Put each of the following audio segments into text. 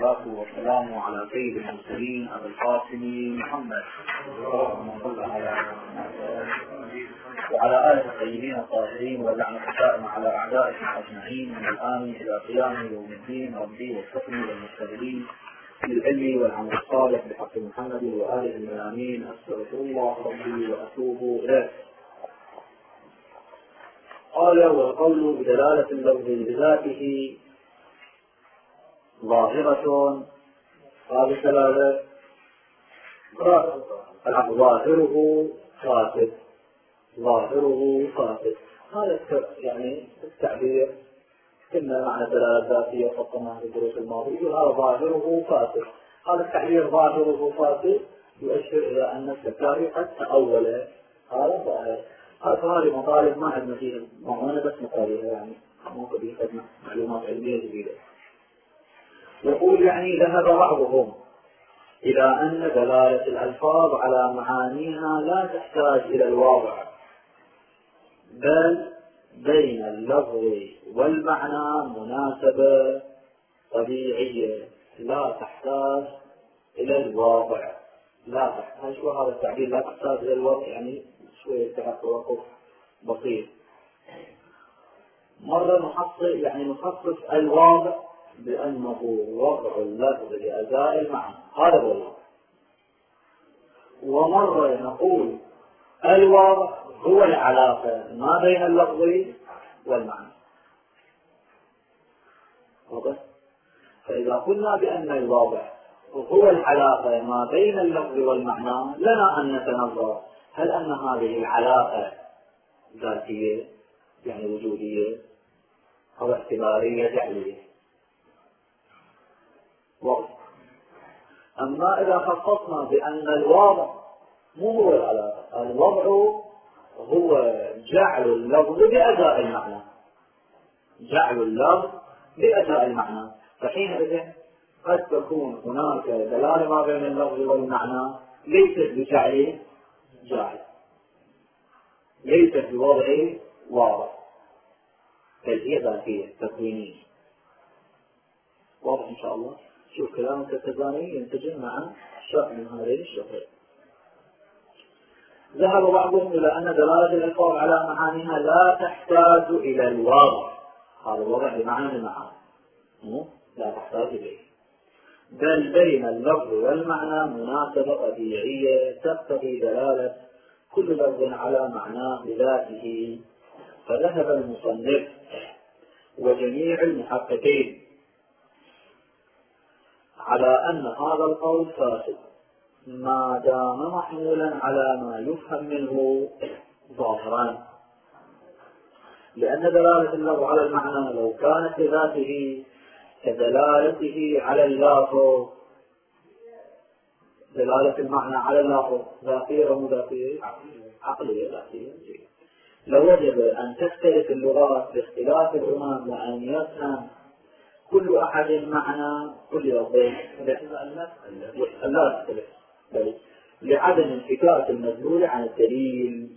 والصلاة والسلام على سيد المرسلين أبي القاسم محمد اللهم صل وعلى آله الطيبين الطاهرين واللعنة الدائمة على أعدائهم أجمعين من الآن إلى قيام يوم الدين. ربي وفقني للمستقبلين بالعلم والعمل الصالح بحق محمد وآله الميامين. أستغفر الله ربي وأتوب إليه. قال: والقول بدلالة اللفظ بذاته ظاهرة. هذه الدلالة ظاهره فاسد، ظاهره فاسد. هذا يعني التعبير كنا معنى دلالة ذاتية فقطنا في الدروس الماضية، يقول هذا ظاهره فاسد. هذا التعبير ظاهره فاسد يؤشر إلى أن السكاري قد تأول هذا ظاهر. هذه مطالب ما عندنا فيها معونة، بس مطالبها يعني مو قبل خدمة معلومات علمية جديدة. يقول يعني ذهب بعضهم إلى أن دلالة الألفاظ على معانيها لا تحتاج إلى الواضع، بل بين اللفظ والمعنى مناسبة طبيعية لا تحتاج إلى الواضع. لا تحتاج، وهذا التعبير لا تحتاج إلى الواضع يعني شوية تحت توقف بسيط. مرة نخصص الواضع بأنه وضع اللفظ لأداء المعنى، هذا هو الواضع. ومرة نقول الواضع هو العلاقة ما بين اللفظ والمعنى. فإذا قلنا بأن الواضع هو العلاقة ما بين اللفظ والمعنى، لنا أن نتنظر هل أن هذه العلاقة ذاتية يعني وجودية أو اعتبارية جعلية. أما إذا خصصنا بأن الوضع مو هو العلاقة، الوضع هو جعل اللفظ بأداء المعنى، جعل اللفظ بأداء المعنى، فحينئذ قد تكون هناك دلالة ما بين اللفظ والمعنى ليست بجعل جاعل، ليست بوضع واضح، بل هي ذاتية تكوينية. واضح إن شاء الله؟ شوف كلامك التزامي ينتج مع شرح من هذين الشرحين. ذهب بعضهم إلى أن دلالة الألفاظ على معانيها لا تحتاج إلى الواضع، هذا الوضع بمعنى المعاني لا تحتاج إليه، بل بين اللفظ والمعنى مناسبة طبيعية تقتضي دلالة كل لفظ على معناه بذاته. فذهب المصنف وجميع المحققين على أن هذا القول فاسد ما دام محمولا على ما يفهم منه ظاهرا، لأن دلالة اللفظ على المعنى لو كانت بذاته كدلالته على اللفظ، دلالة المعنى على اللفظ ذاتية أو ذاتية؟ عقلية ذاتية. لو وجب أن تختلف اللغات باختلاف الأمم وأن يفهم كل أحد معنى كل لفظين لا تختلف، لعدم انفكاك المدلول عن الدليل،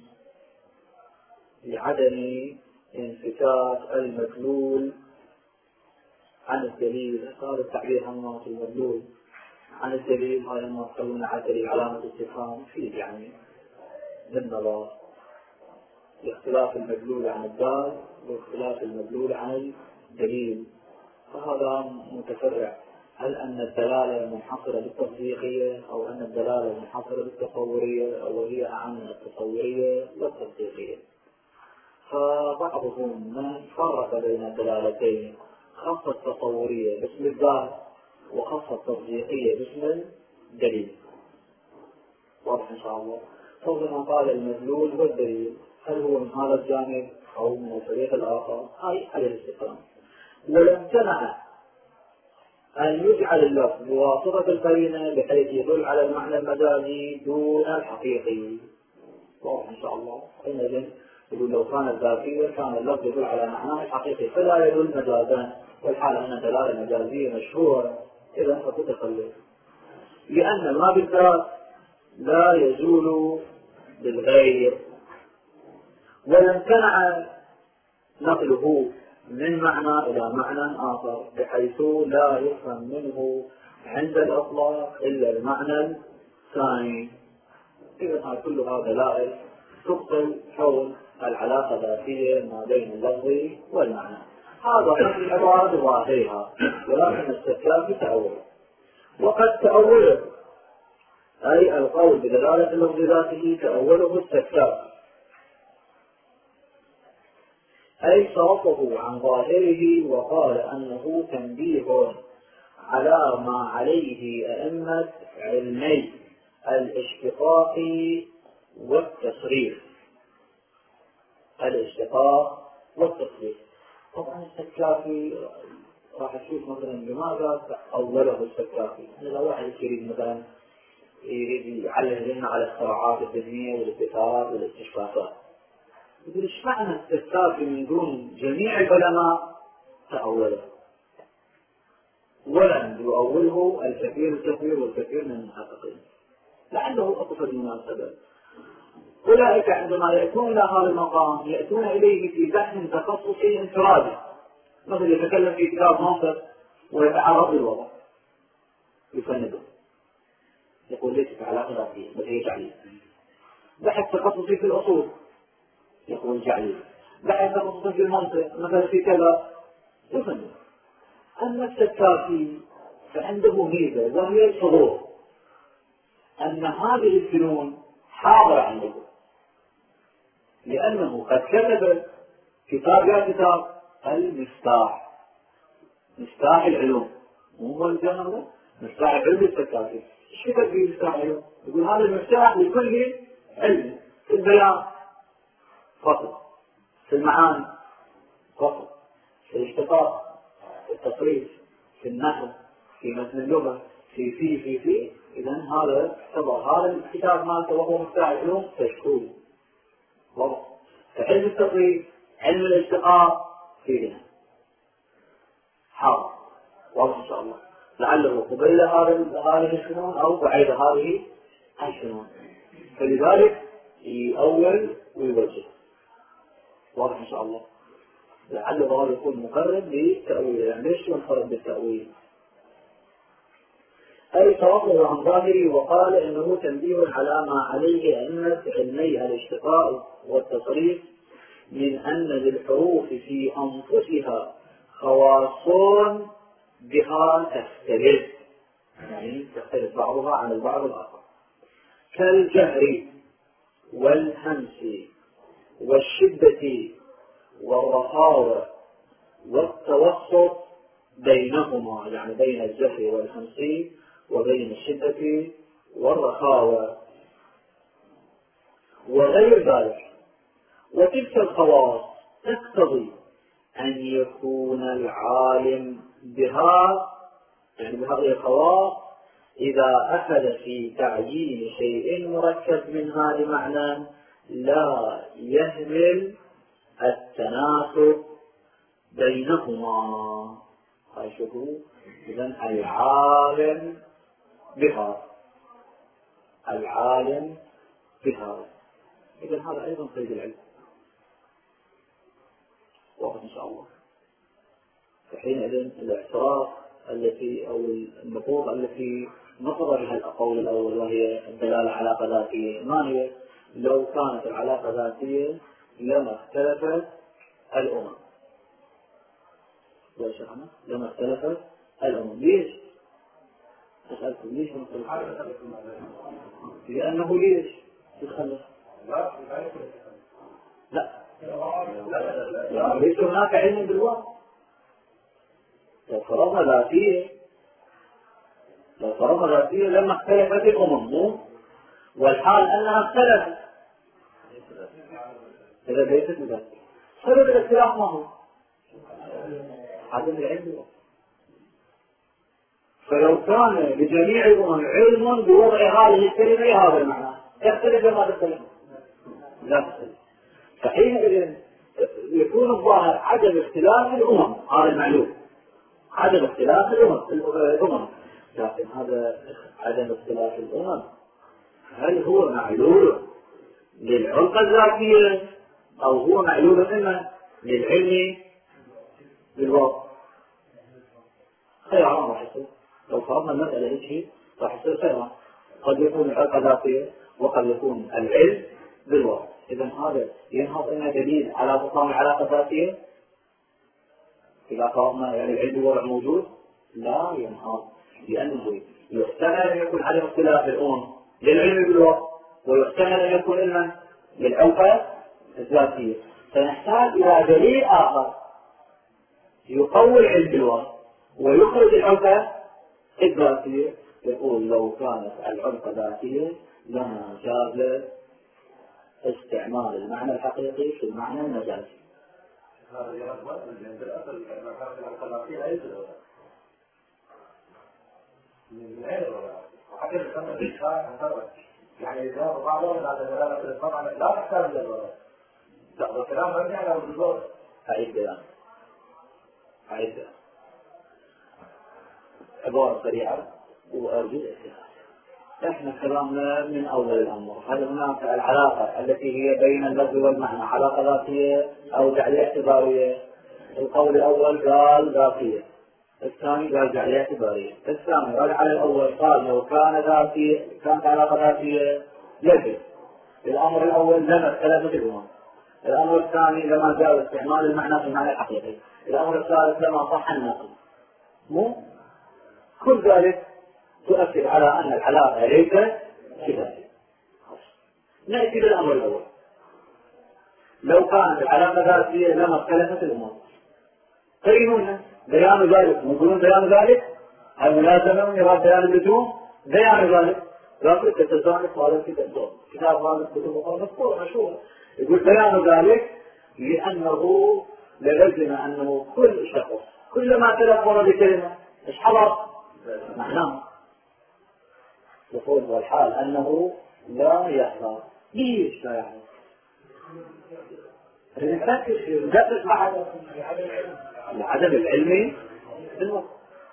لعدم انفكاك المدلول عن الدليل. هذا التعبير عن المدلول عن الدليل، هذا ما يقولون على دليل علامة استفهام فيه يعني بالنظر لاختلاف المدلول عن الدال واختلاف المدلول عن الدليل، فهذا متفرع. هل أن الدلالة منحصرة بالتصديقية أو أن الدلالة منحصرة بالتصورية أو هي أعم من التصورية والتصديقية؟ فبعضهم من فرق بين الدلالتين، خص التصورية باسم الدال وخص التصديقية باسم الدليل. واضح إن شاء الله؟ فضلا قال المدلول والدليل هل هو من هذا الجانب أو من الفريق الآخر؟ هاي على الاستقامة. ولو امتنع أن يجعل اللفظ بواسطة القرينة بحيث يدل على المعنى المجازي دون الحقيقي. واضح إن شاء الله؟ حينئذ يقول لو كانت ذاتية كان اللفظ يدل على معناه الحقيقي فلا يدل مجازا، والحال أن الدلالة المجازية مشهورة، إذا فتتخلف، لأن ما بالذات لا يزول بالغير. ولو امتنع نقله من معنى إلى معنى آخر بحيث لا يفهم منه عند الإطلاق إلا المعنى الثاني. إذا كل هذا دلائل تبطل كون العلاقة الذاتية ما بين اللفظ والمعنى. هذا في العبارة بظاهرها، ولكن السكاكي تأول، وقد تأوله أي القول بدلالة اللفظ ذاته تأوله السكاكي، أي صرفه عن ظاهره وقال أنه تنبيه على ما عليه أئمة علمي الاشتقاق والتصريف. الاشتقاق والتصريف. طبعا السكاكي راح نشوف مثلا لماذا أوله السكاكي. لو واحد يريد مثلا يريد يعلم لنا على الصراعات الدينية والاستثارات والاستشفافات، يقول ايش معنى السكاكي من دون جميع العلماء تأوله؟ ولم يؤوله الكثير والكثير من المحققين، لعله أقصد المناسبة. أولئك عندما يأتون إلى هذا المقام يأتون إليه في بحث تخصصي انفرادي، مثل يتكلم في كتاب ناصر ويتعرض للوضع يفنده، يقول ليست علاقة ذاتية بل هي جعلية. بحث تخصصي في الأصول يقول جعلية. بحث تخصصي في المنطق مثلا في كذا يفنده. أما السكاكي فعنده ميزة وهي الحضور، أن هذه الفنون حاضرة عنده، لأنه قد كتب كتاب المفتاح، مفتاح العلوم، مو هو الجامعة مفتاح العلم السكاكي. ايش كتب فيه مفتاح العلوم؟ يقول هذا المفتاح لكل علم، في البيان فقط، في المعاني فقط، في الاشتقاق، في التصريف، في النحو، في متن اللغة، في إذا هذا اعتبر هذا الكتاب مالته وهو مفتاح العلوم تشكول واضح. فعلم التصريف، علم الاشتقاق فينا حاضر واضح إن شاء الله، لعله قبيل هذه الفنون أو بعيد هذه الفنون، فلذلك يؤول ويوجه واضح إن شاء الله. لعل هذا يكون مقرب للتأويل، يعني ليش ينفرد بالتأويل؟ أي توقف عن ظاهري وقال إنه تنبيه على ما عليه أئمة علمي الاشتقاق والتصريف من أن للحروف في أنفسها خواص بها تختلف، يعني تختلف بعضها عن البعض الآخر، كالجهر والهمس والشدة والرخاوة والتوسط بينهما، يعني بين الجهر والهمس وبين الشدة والرخاوة وغير ذلك. وتلك الخواص تقتضي أن يكون العالم بها، يعني بهذه الخواص إذا أخذ في تعيين شيء مركب منها لمعنى لا يهمل التناسب بينهما. هاي شوفوا، إذن العالم بها، العالم بها، إذن هذا أيضا قيد العلم واضح إن شاء الله. فحينئذ الاعتراف التي أو النقوض التي نقض بها القول الأول وهي الدلالة على علاقة ذاتية، ما هي؟ لو كانت العلاقة ذاتية لما اختلفت الأمم. يا شيخنا لما اختلفت الأمم. ليش؟ أسألكم ليش مختلفت؟ لأنه ليش يتخلف؟ لا، ليس هناك علم بالواقع. لو فرضنا ذاتية لما اختلفت الأمم، والحال أنها اختلفت، إذا ليست بذاتية. سبب الاختلاف ما هو؟ عدم العلم. فلو كان لجميع الأمم علم بوضع هذه الكلمة هذا المعنى، يختلف ما تختلف؟ لا تختلف. فحينئذ يكون الظاهر عدم اختلاف الأمم، هذا المعلوم، عدم اختلاف الأمم. لكن هذا عدم اختلاف الأمم هل هو معلول للعلقة الذاتية أو هو معلول إما للعلم بالواقع؟ خياران راح يكون. لو فرضنا المسألة هيك راح يصير خيرا، قد يكون العلاقة ذاتية وقد يكون العلم بالوضع. إذا هذا ينهض لنا دليل على بطلان العلاقة الذاتية. إذا فرضنا يعني العلم بالوضع موجود لا ينهض، لأنه يحتمل أن يكون عدم اختلاف الأمم للعلم بالوضع، ويحتمل أن يكون علما للعلاقة الذاتية. فنحتاج إلى دليل آخر يقوي العلم بالوضع ويخرج العلاقة الذاتية. يقول لو كانت العلاقة ذاتية لما جاز استعمال المعنى الحقيقي في المعنى المجازي. هذا يرد من بالأصل العلاقة الذاتية أي من غير الوضع، وحتى يسمى الإشراع مفرد، يعني إذا بعضهم على دلالة الطبع لا تحتاج إلى الوضع. لا والكلام مبني على وجود الوضع. أعيد كلام عبارة سريعة وأرجو الاستفادة. احنا كلامنا من أول الأمر، هل هناك العلاقة التي هي بين اللفظ والمعنى علاقة ذاتية أو جعلية اعتبارية؟ القول الأول قال ذاتية، الثاني قال جعلية اعتبارية. الثاني قال على الأول قال لو كان ذاتية كانت علاقة ذاتية يجب. الأمر الأول لما اختلفت الأمم. الأمر الثاني لما جاء استعمال المعنى في المعنى الحقيقي. الأمر الثالث لما صح النقل. مو كل ذلك تؤكد على أن العلاقة ليست كذلك. نأتي بالأمر الأول. لو كانت العلاقة ذاتية لما اختلفت الأمور. قرينون بيان ذلك، يقولون بيان ذلك الملازمة من يراد بيان اللزوم بيان ذلك. لكن تتزانق هذا في كتاب هذا الكتب مذكور مشهور يقول بيان ذلك لأنه للزم أنه كل شخص كلما تلفظ بكلمة ايش حضر معناه. يقول والحال أنه لا يحضر. ليش لا يحضر؟ ندرس مع العدم العلمي بالوقت.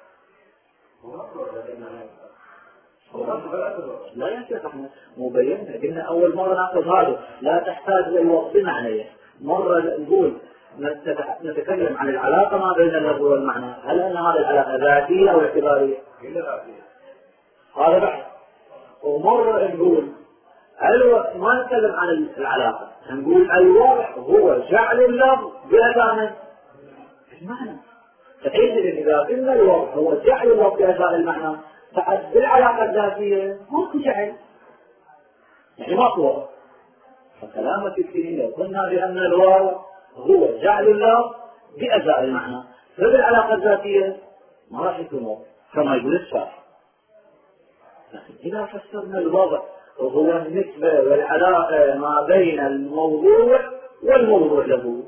لا ينسى احنا مبين قلنا أول مرة نأخذ هذا لا تحتاج إلى الوقت بمعنى. مرة نقول نتكلم عن العلاقة ما بين اللفظ والمعنى، هل أن هذه العلاقة ذاتية أو اعتبارية؟ هذا بحث. ومرة نقول الوقت ما نتكلم عن العلاقة، نقول الوضع هو جعل اللفظ بأداء المعنى. فحينئذ إذا قلنا الوضع هو جعل اللفظ بأداء المعنى فحد بالعلاقة الذاتية ماكو جعل، يعني ماكو وضع. فكلامك الكريم لو قلنا بأن الوضع هو جعل اللفظ بأداء المعنى فبالعلاقة الذاتية ما راح يكون وضع كما يقول الشارح. لكن إذا فسرنا الوضع وهو النسبة والعلاقة ما بين الموضوع والموضوع له،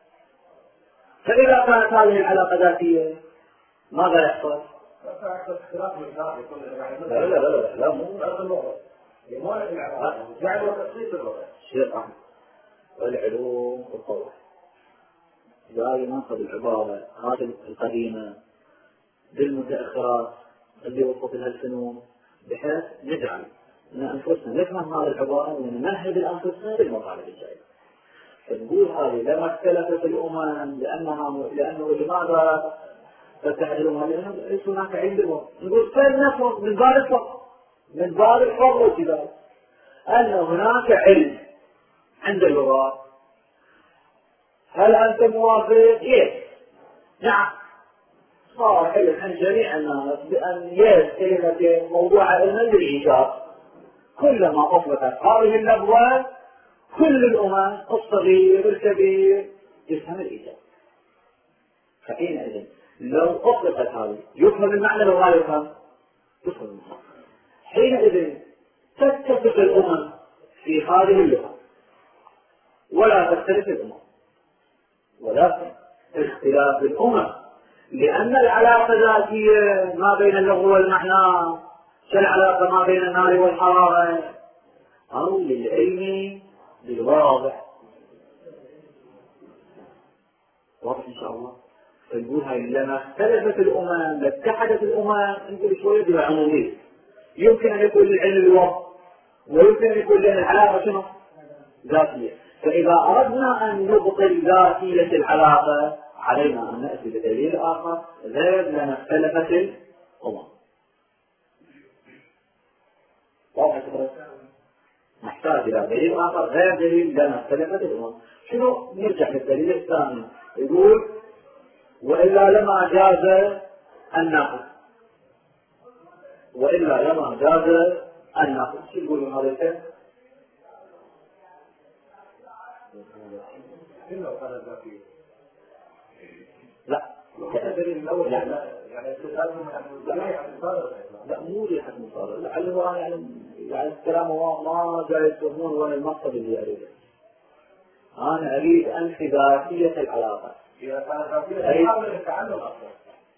فإذا كانت هذه العلاقة ذاتية ماذا يحصل؟ لا مو شيء والعلوم والطوع دائما ناخذ العبارة هذه القديمة بالمتأخرات اللي وصلت لها الفنون بحيث نجعل من أنفسنا نفهم هذه العبارة ونمهد أنفسنا بالمطالب الجاية. فنقول هذه لما اختلفت الأمم لأنه لماذا فتحت الأمم؟ لأنه ليس هناك علم بالوضع. نقول فلنفرض من باب الفرض والجدال أن هناك علم عند اللغات. هل أنت موافق؟ نعم. صار علم عند جميع الناس بأن كلمة موضوع علما للإيجاب. كلما أطلقت هذه اللغوة كل الأمم الصغير الكبير يفهم الإيجاب. فحينئذ لو أطلقت هذه يفهم المعنى لو ما يفهم يفهم المعنى. حينئذ تتفق الأمم في هذه اللغة ولا تختلف الأمم، ولكن اختلاف الأمم لأن العلاقة ذاتية ما بين اللغو والمعنى كالعلاقة ما بين النار والحرارة أو للعلم بالواضح. واضح إن شاء الله. فنقول هاي لما اختلفت الأمم لاتحدت الأمم نقول شوية بها عمومية. يمكن أن يكون للعلم بالواضح ويمكن أن يكون للعلاقة شنو؟ ذاتية. فإذا أردنا أن نبطل ذاتية العلاقة علينا أن نأتي بدليل آخر غير لما اختلفت الأمم. واضح الفكرة؟ نحتاج إلى دليل آخر غير دليل لنا اختلفت الأمم. شنو؟ نرجع للدليل الثاني يقول وإلا لما جاز الناقض، وإلا لما جاز الناقض. شو يقولون هذا الكلام؟ لا لا مو ريحة مصارع، لعله يعني الكلام هو ما جاي يفهمون وين المقصد اللي أريده. أنا أريد أنفي ذاتية العلاقة. إذا كانت ذاتية العلاقة يتعلم أكثر.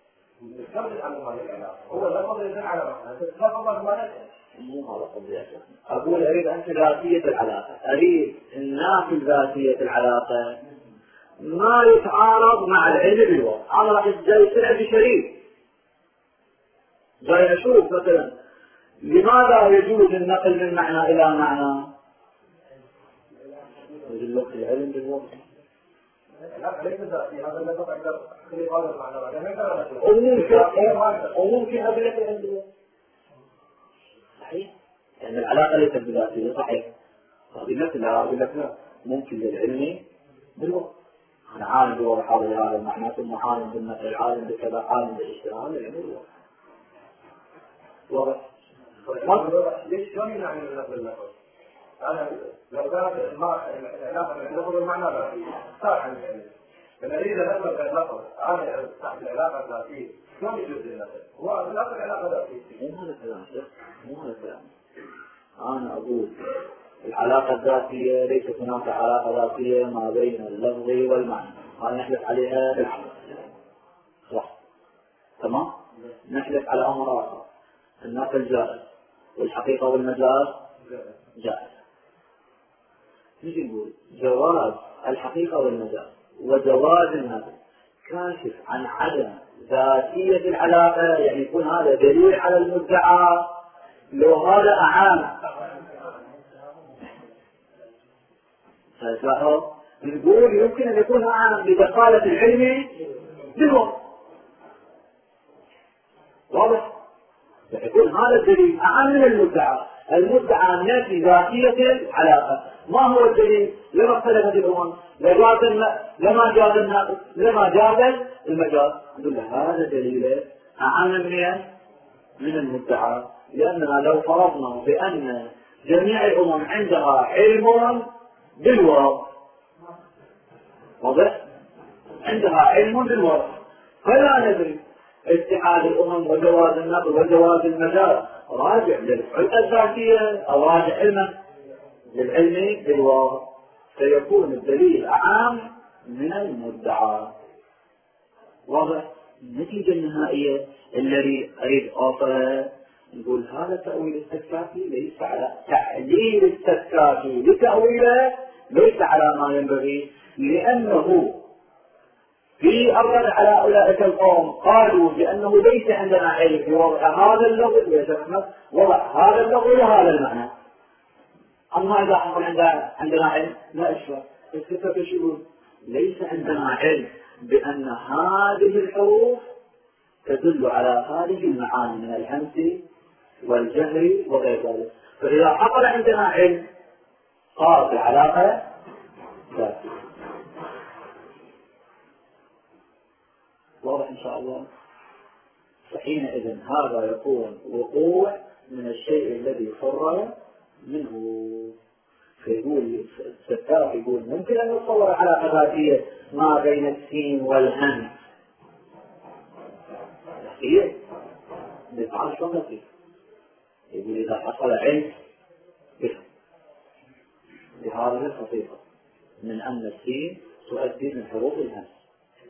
هو لفظ يدل على معنى، لفظ ما مو هذا قصدي. أقول أريد أنفي ذاتية العلاقة، أريد أن نافي ذاتية العلاقة ما يتعارض مع العلم بالواقع. أنا راح جاي يصير بشريك، جاي أشوف مثلا لماذا يجوز النقل من معنى إلى معنى؟ يقول لك العلم بالواقع. لا ليس ذاتي، هذا اللفظ أقدر أخلي هذا المعنى. وممكن أدلة العلم بالواقع. صحيح؟ يعني العلاقة ليست بذاتية. صحيح. أقول لك لا ممكن للعلم بالواقع. أنا عالم بوضع هذا المعنى، ثم عالم بالنقل، عالم بكذا، عالم بالاشتغال، العلم بالواقع. واضح؟ ليش شلون يعني النقل اللفظ؟ أنا لو كانت العلاقة اللفظ المعنى لا صار عن العلم. فنريد نقل اللفظ أنا تحت العلاقة الذاتية شلون يجوز النقل؟ هو النقل العلاقة ذاتية. مو هذا الكلام. أنا أقول العلاقة الذاتية ليست هناك علاقة ذاتية ما بين اللفظ والمعنى، هذا نحلف عليها بالعقل. صح؟ تمام؟ نحلف على أمر آخر، النقل جائز والحقيقة والمجاز جائز. نجي نقول جواز الحقيقة والمجاز وجواز النقل كاشف عن عدم ذاتية العلاقة، يعني يكون هذا دليل على المدعى. لو هذا أعام نقول يمكن أن يكون أعام بدخالة العلم بالوقت. واضح؟ يكون هذا الدليل أعام من المدعى. المدعى نفي ذاتية العلاقة. ما هو الدليل؟ لما اختلفت الأمم لما جاز النقل لما جاز المجاز. نقول هذا دليل أعام من المدعى، لأننا لو فرضنا بأن جميع الأمم عندها علم بالواقع، واضح؟ عندها علم بالواقع، فلا ندري اتحاد الأمم وجواز النقل وجواز المجاز راجع للحجة الذاتية أو راجع للعلم بالواقع، فيكون الدليل أعام من المدعى. واضح؟ النتيجة النهائية الذي أريد أوصلها نقول هذا تأويل السكاكي ليس على تعليل السكاكي لتأويله، ليس على ما ينبغي، لأنه في الرد على أولئك القوم قالوا بأنه ليس عندنا علم في وضع هذا اللفظ وضع هذا اللفظ لهذا المعنى. أما إذا حصل عندنا علم لا إشكال. الفكرة يقول ليس عندنا علم بأن هذه الحروف تدل على هذه المعاني من الهمس والجهر وغير ذلك. فإذا حصل عندنا علم صار العلاقة ذاتية. واضح إن شاء الله؟ فحينئذ هذا يكون وقوع من الشيء الذي فر منه. فيقول السكاك يقول ممكن أن نتصور علاقة ذاتية ما بين السين والهمس. هي بفعل شغلته. يقول إذا حصل علم بهذه الخطيئة من أن السين تؤدي من حروف الهمس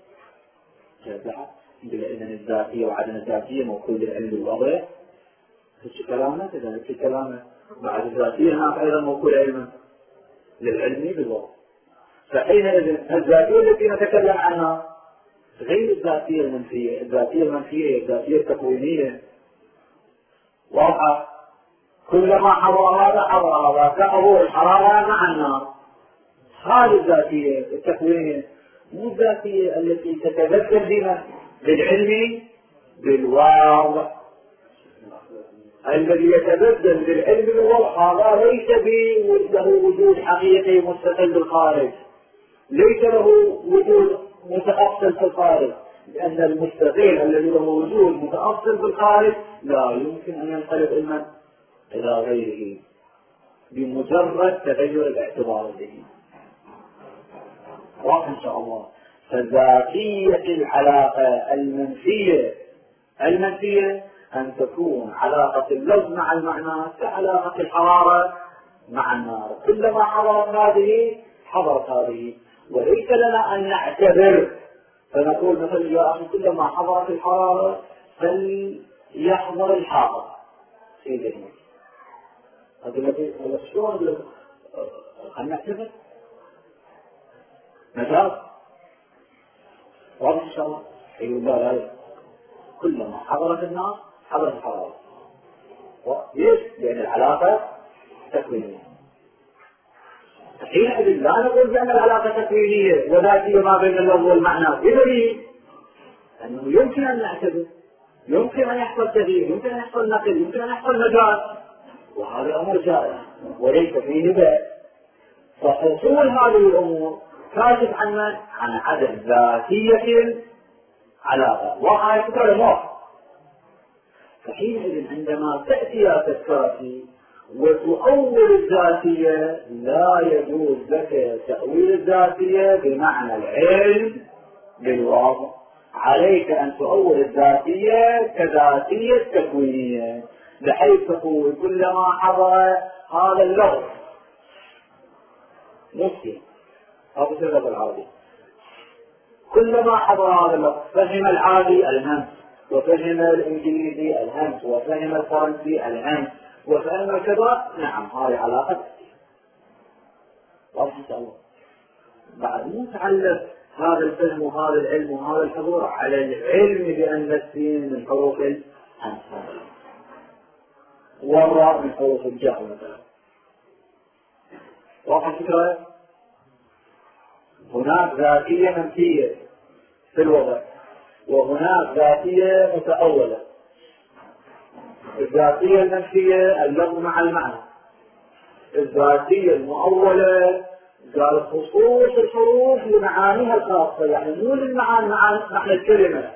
يقول إذن الذاتية وعدم الذاتية موكول للعلم بالوضع. هيك كلامه كذلك كلامه بعد الذاتية هناك أيضا موكول علما للعلم بالوضع. فحينئذ الذاتية التي نتكلم عنها غير الذاتية المنفية. الذاتية المنفية الذاتية التكوينية واضحة، كلما حضر هذا حضر هذا كحضور الحرارة مع النار. هذه الذاتية التكوينية مو الذاتية التي تتبدل بها بالعلم بالواضع. الذي يتبدل بالعلم بالوضع هذا ليس له وجود حقيقي مستقل بالخارج، ليس له وجود متأصل في الخارج، لأن المستقل الذي له وجود متأصل في الخارج لا يمكن أن ينقلب علما إلى غيره بمجرد تغير الاعتبار به. واضح إن شاء الله. فذاتية العلاقة المنفية أن تكون علاقة اللفظ مع المعنى كعلاقة الحرارة مع النار، كلما حضرت هذه حضرت هذه، وليس لنا أن نعتبر فنقول مثلا يا أخي كلما حضرت الحرارة فليحضر الحاضر في ذهنك. هذا شلون أن نعتبر مجاز؟ واضح إن شاء الله. يقول لا كلما حضرت النار حضرت الحرارة. ليش؟ لأن العلاقة تكوينية. حينئذ لا نقول بأن العلاقة تكوينية وذاتية ما بين اللفظ والمعنى بدليل أنه يمكن أن نعتبر، يمكن أن يحصل تغيير، يمكن أن يحصل نقل، يمكن أن يحصل مجاز، وهذا أمر جائز وليس فيه نبأ. فحصول هذه الأمور كاشف عن عدم ذاتية العلاقة. وهذا تكلم. فحينئذ عندما تأتي تذكرتي وتؤول الذاتية لا يجوز لك تأويل الذاتية بمعنى العلم بالواقع، عليك أن تؤول الذاتية كذاتية تكوينية، بحيث تقول كلما حضر هذا اللفظ مسلم أو اللفظ العربي، كلما حضر هذا اللفظ فهم العادي الهمس، وفهم الإنجليزي الهمس، وفهم الفرنسي الهمس، وفهم كذا، نعم هذه علاقة. واضح إن شاء الله. بعد مو تعلق هذا الفهم وهذا العلم وهذا الحضور على العلم بأن السين من حروف الهمس والراء من حروف الجر مثلا. واضح الفكرة؟ هناك ذاتية منفية في الوضع، وهناك ذاتية متأولة. الذاتية المنفية اللفظ مع المعنى، الذاتية المؤولة قال خصوص الحروف لمعانيها الخاصة، يعني مو للمعاني معنى الكلمة.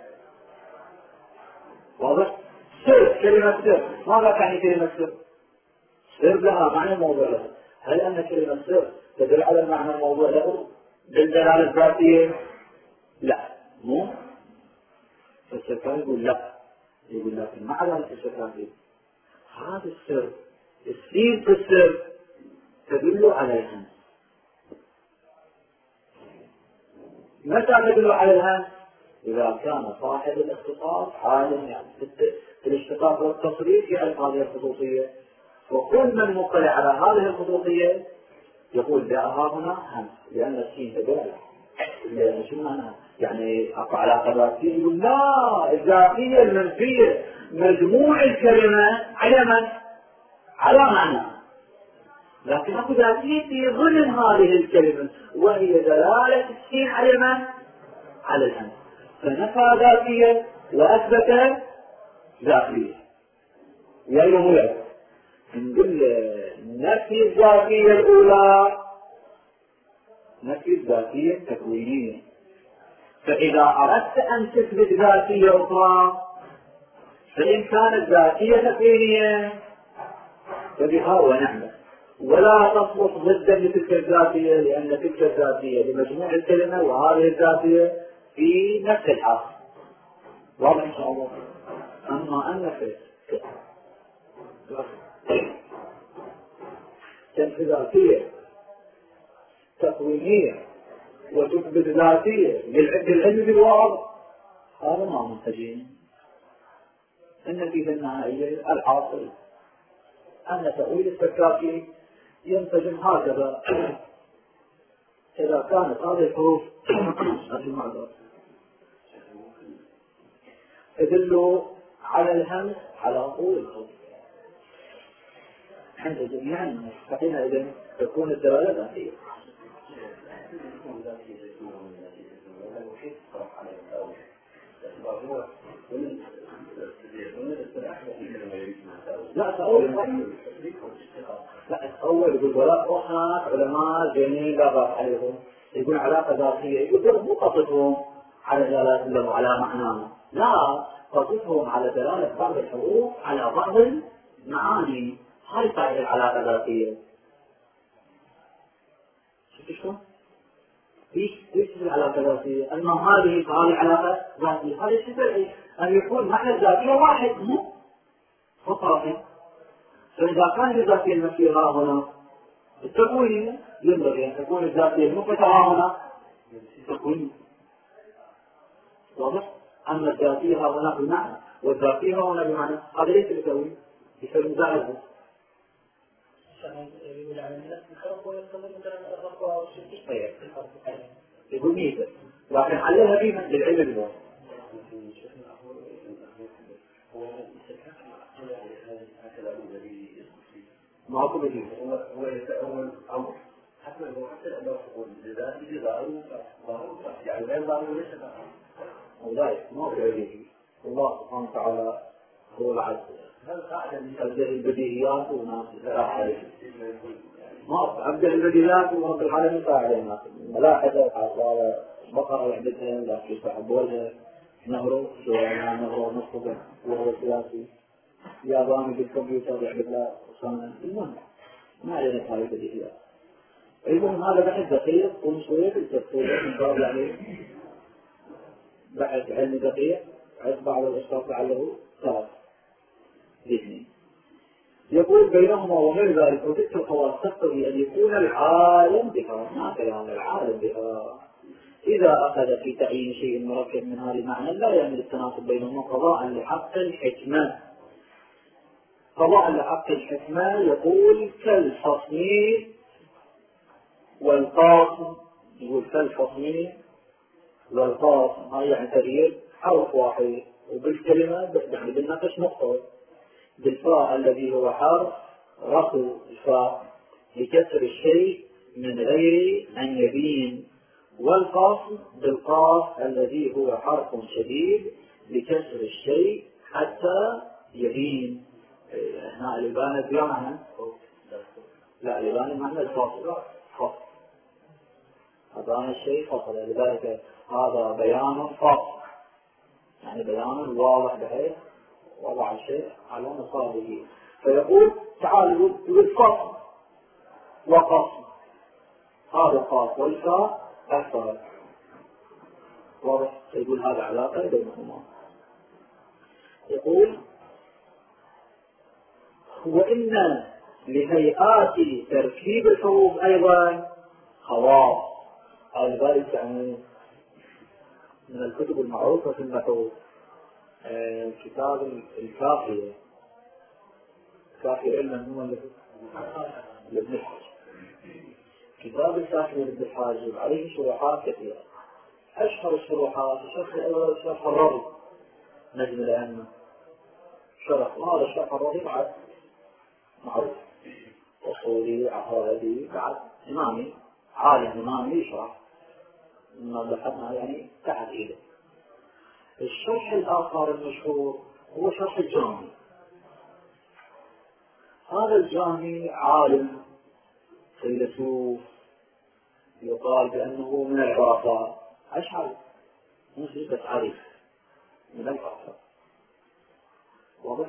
واضح؟ سر، كلمة سر، ماذا تعني كلمة سر؟ سر لها معنى موضوع له. هل أن كلمة سر تدل على المعنى الموضوع له بالدلالة الذاتية؟ لا، مو. فالسكان يقول لا، يقول لكن مع ذلك السكان هذا السر، السين في السر تدل على الهمس. متى تدل على الهمس؟ إذا كان صاحب الاختصاص عالم يعني في الاشتقاق والتصريف في هذه الخصوصية، وكل من مطلع على هذه الخصوصية يقول جاءها هنا همس، لأن السين تدل على شو معناها؟ يعني أقع علاقة ذاتية. يقول لا، الذاتية المنفية مجموع الكلمة على من؟ على معنى، لكن أكو ذاتية في ضمن هذه الكلمة وهي دلالة السين على من؟ على الهمس. فنفى ذاتية وأثبت ذاتية. يعني ملعب نقول نفي الذاتية الأولى نفي الذاتية التكوينية. فإذا أردت أن تثبت ذاتية أخرى فإن كانت ذاتية تكوينية فبها ونعمة، ولا تصلح ضدا لتلك الذاتية، لأن تلك الذاتية لمجموع الكلمة وهذه الذاتية في نفس الحال. واضح إن شاء الله. أما أن تنفي ذاتية تكوينية وتثبت ذاتية بالعلم بالواقع، هذا ما منتجين. النتيجة النهائية الحاصل أن تأويل السكاكي ينتجم هكذا. إذا كانت هذه الحروف تدل على الهمس على طول الحروف عند جميعا، فحينئذ تكون الدلالة ذاتية. لا تأول لا تأول يقول ولا هناك علماء جميل لا بأس عليهم يقول علاقة ذاتية يقول مو قصدهم على دلالة اللغة على معناه، لا قصدهم على دلالة بعض الحروف على بعض المعاني. هاي تعرف العلاقة الذاتية. شفت شلون؟ ايش العلاقة الذاتية؟ أن هذه علاقة ذاتية. هذا شيء أن يكون معنى الذاتية واحد مو فقط. فإذا كان الذاتية المسيرة هنا التكوين ينبغي أن تكون الذاتية المنفتحة هنا التكوين. واضح؟ أما الذاتية هنا بمعنى والذاتية هنا بمعنى هذا ليس التكوين، يسمى مزاحمة. يقول عن الناس الفرق ويقول مثلا الرب والشرك يقول ميزة لكن عليها قيمة للعلم اليوم. ما هو بديل هو يتأول أمر حتى لو يقول لذاته ضروري يعني غير ضروري ليس وذلك ما هو بديل. الله سبحانه وتعالى هو العز. أبدأ البديهيات وناس عليه ما أبدأ البديهيات ورب العالمين علينا ملاحظة على بقرة يعبدها لكن يستحبونها نهره شوية نهره نصفه وهو سياسي ياباني بالكمبيوتر يعبد له صنع. المهم ما علينا هذه البديهيات. المهم هذا بحث دقيق ومسوية بالتفصيل من باب يعني بحث علمي دقيق عند بعض الأشخاص لعله ثلاث الاثنين. يقول بينهما وغير ذلك وتلك الخواص تقتضي أن يكون العالم بها ما كلام العالم بها إذا أخذ في تعيين شيء مركب من هذا المعنى لا يعمل التناسب بينهما قضاء لحق الحكمة. قضاء لحق الحكمة يقول كالفصمين والقاسم. يقول كالفصمين والقاسم هاي يعني تغيير حرف واحد وبالكلمة يعني بالنقش نقطة بالفاء الذي هو حرف رفع الفاء لكسر الشيء من غير أن يبين، والفصل بالقاف الذي هو حرف شديد لكسر الشيء حتى يبين. هنا الإبانة بمعنى لا الإبانة معنى الفصل فصل أبان الشيء فصل. لذلك هذا بيان فصل يعني بيان واضح بحيث وضع الشيء على مصابه. فيقول تعالوا بالفصل وقصل هذا القاف والفاء أكثر واضح. يقول هذا علاقة بينهما. يقول وإن لهيئات تركيب الحروف أيضا خواص. هذا ذلك يعني من الكتب المعروفة في النحو كتاب الكافية. كافية علما هو لابن الحاج. كتاب الكافية لابن الحاج عليه شروحات كثيرة. أشهر الشروحات الشرح الأول شرح الرضي نجم الأئمة شرح. وهذا الشرح الرضي بعد معروف أصولي عقائدي بعد إمامي عالم إمامي يشرح ما بحثنا يعني تحت إيده. الشرح الآخر المشهور هو شرح الجامي. هذا الجامي عالم فيلسوف يقال بأنه من العرفاء أشعر نسبة عريف من العرفاء واضح؟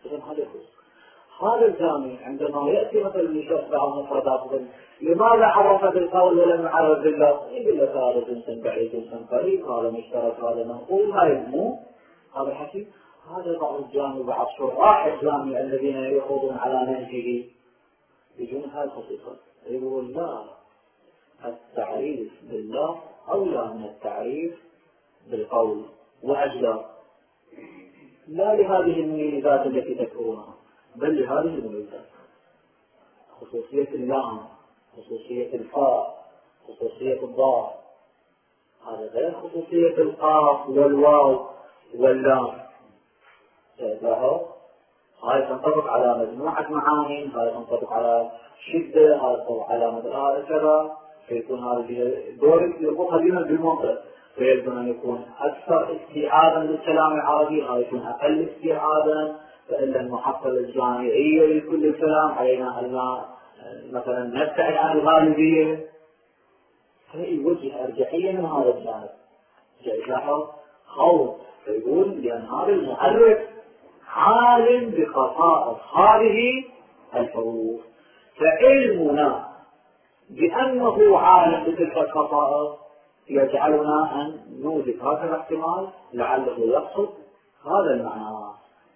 هذا الجامي عندما يأتي مثلا يشرح بعض مفردات لماذا عرف بالقول ولم يعرف باللفظ؟ يقول لك هذا جنس بعيد جنس قريب هذا مشترك هذا منقول هاي مو هذا الحكي. هذا بعض الجامي بعض شراح الجامي الذين يخوضون على نهجه يجون هاي الخصيصة يقول لا التعريف بالله أولى من التعريف بالقول وأجلى لا لهذه المميزات التي تذكرونها بل لهذه المميزات خصوصية اللام خصوصية الفاء خصوصية الضاد. هذا غير خصوصية القاف والواو واللام. هاي تنطبق على مجموعة معاني هاي تنطبق على شدة هاي تنطبق على مدار كذا فيكون هذا دور يربطها بما بالمنطق فيجب أن يكون أكثر استيعابا للكلام العربي هاي يكون أقل استيعابا إلا المحصلة الجامعية لكل الكلام، علينا أن مثلا نبتعد عن الغالبية. هي وجه أرجحية من هذا الجانب. لاحظ خوف يقول لأن هذا المؤرخ عالم بخصائص هذه الحروف، فعلمنا بأنه عالم بتلك الخصائص يجعلنا أن نوجد هذا الاحتمال لعله يقصد هذا المعنى.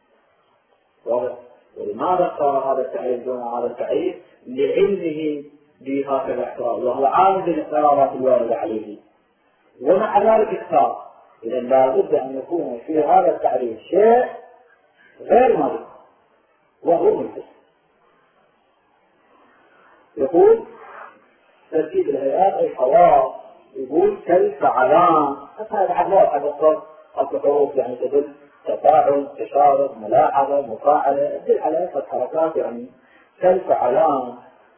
ولماذا اختار هذا التعريف دون هذا التعريف؟ لعلمه بهذا الاعتراض، وهو عالم بالاعتراضات الواردة عليه، ومع ذلك اختار. إذا لابد أن يكون في هذا التعريف شيء غير مريض وهو منفس. يقول ترتيب الهيئات أي خواص، يقول كالفعلان، هذا عبارة عن الحروف يعني تدل تفاعل، تشارك، ملاحظة، مفاعلة، تدل على حركات يعني كالفعلان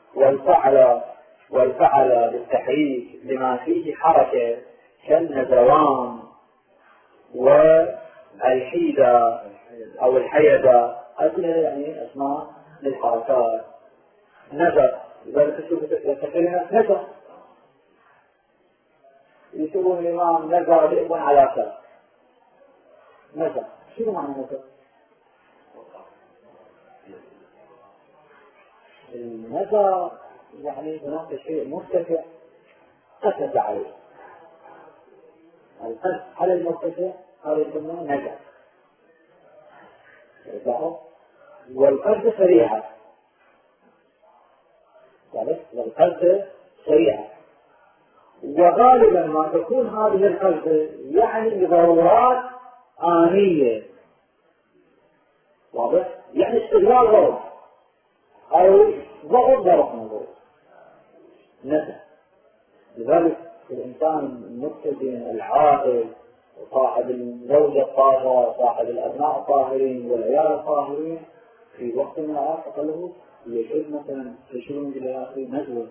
والفعل بالتحريك لما فيه حركة كالنزوان والحيدة أو الحيدة، هذه يعني أسماء للحركات. نزر لذلك كلمة نزر يسمون الإمام نزر بإذن على كذا. نزر شنو معنى نزر؟ النزر يعني هناك شيء مرتفع قصد عليه، القصد على المرتفع هذا يسمونه نزر. والقصد سريعة، والقصد سريعة، وغالبا ما تكون هذه القصد يعني ضرورات آنية، واضح؟ يعني استغلال غرض أو ضغط نظر نزع. لذلك الإنسان المتزن العاقل وصاحب الزوجة الطاهرة صاحب الأبناء الطاهرين والعيال الطاهرين في وقت من الأوقات له يشد مثلا يشيلون إلى آخره نزوة،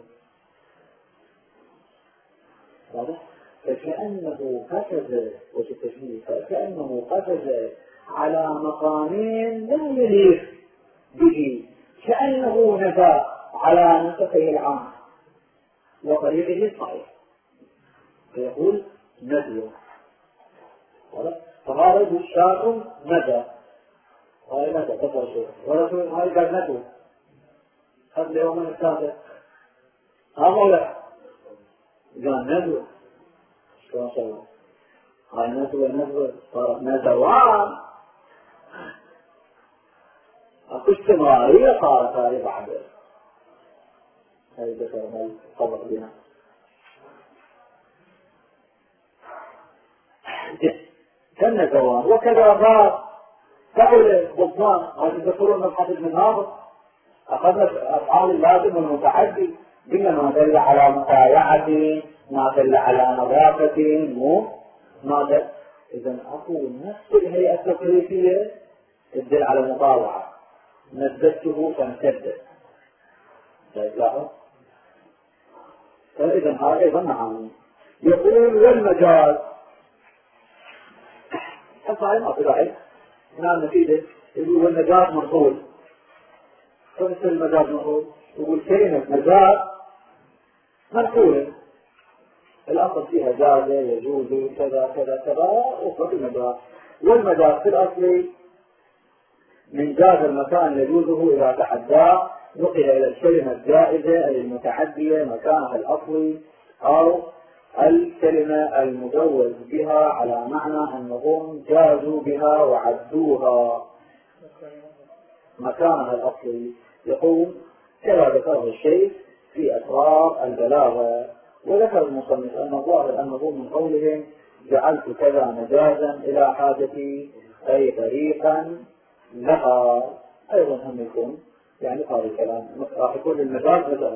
واضح؟ فكأنه قفز وتتشميل، فكأنه قفز على مقامين لم يليق به، كأنه نزع على نفسه العام وطريقه الصحيح، فيقول نزوة. فهذا الشاعر نزع، هاي نزع تفضل شيء، ورسول هاي قال نزوة قبل يوم الثالث هذا قال نزوة. شلون سوى؟ هاي نزوة صارت نزوان، اكو استمرارية صارت هاي بعد هاي ذكر هاي طبق بنا. كالنزوان وكذا باب فعل ضبان، هذا تذكرون مبحث من هذا أخذنا أفعال اللازم والمتعدي، قلنا ما دل على متابعة، ما دل على نظافة، ما دل. إذا أقول نفس الهيئة التكليفية تدل على مطاوعة، مددته فامتد. فإذا هذا أيضا معاني. يقول والمجاز الصحيح ما تدعي هنا النتيجة، يقول والمجاز منقول. فمثل المجاز منقول يقول كلمة مجاز منقولة، الأصل فيها جازة يجوز كذا كذا كذا وفق المجاز. والمجاز في الأصل من جاز المكان يجوزه إذا تحداه نقل إلى الكلمة الجائزة أي المتعدية مكانها الأصلي، أو الكلمة المجوز بها على معنى أنهم جازوا بها وعدوها مكانها الأصلي. يقول كما ذكره الشيخ في أسرار البلاغة، وذكر المصنف أن الظاهر أنه من قولهم جعلت كذا مجازا إلى حاجتي أي طريقا لها، أيضا هم يكون يعني هذا الكلام راح يكون المجاز مجاز،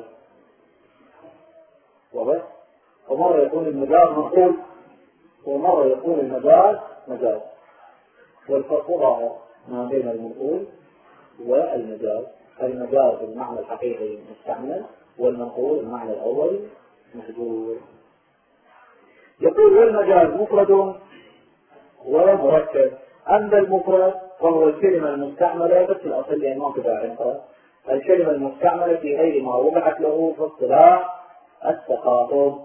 واضح؟ ومرة يكون المجاز منقول ومرة يكون المجاز مجاز، والفرق ظاهر ما بين المنقول والمجاز. المجاز المعنى الحقيقي مستعمل، والمنقول المعنى الأول محجور. يقول والمجاز مفرد ومركب. أما المفرد وهو الكلمة المستعملة بس الأصل يعني ما تباعدها، الكلمة المستعملة في غير ما وضعت له في اصطلاح التخاطب.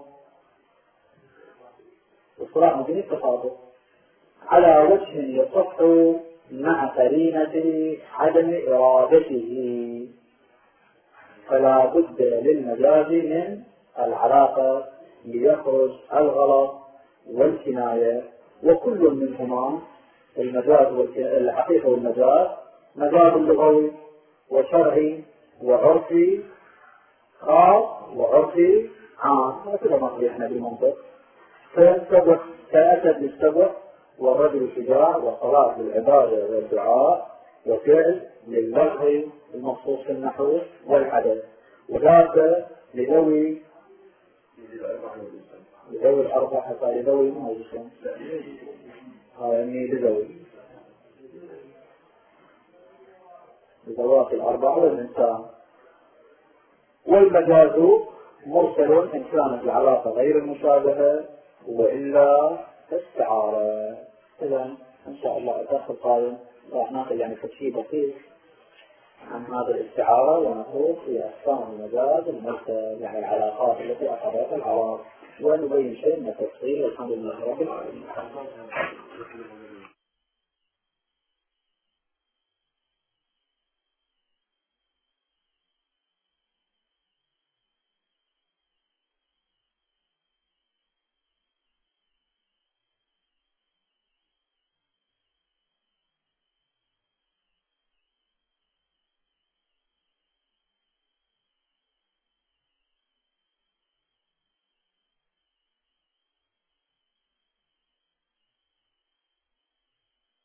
اصطلاح ممكن التخاطب على وجه يصح مع قرينة عدم إرادته، فلا بد للمجاز من العلاقة ليخرج الغلط والكناية، وكل منهما المجاز الحقيقة والمجاز مجاز لغوي وشرعي وعرفي خاص وعرفي عام، وكذا ما صريحنا بالمنطق. فالسبق كأسد للسبق، والرجل شجاع، والصلاة للعبادة والدعاء، وفعل للغو المخصوص في النحو والعدد، وذاك لذوي الأربع حتى لذوي ما يجسم يعني لذوات الأربع والإنسان. والمجاز مرسل إن كانت العلاقة غير المشابهة وإلا استعارة. إذا إن شاء الله الدرس القادم راح ناخذ يعني تفصيل بسيط عن هذا الاستعارة، ونخوض في أقسام المجاز المرسل يعني العلاقات التي أخذتها العرب، ونبين شيء من التفصيل. والحمد لله رب العالمين.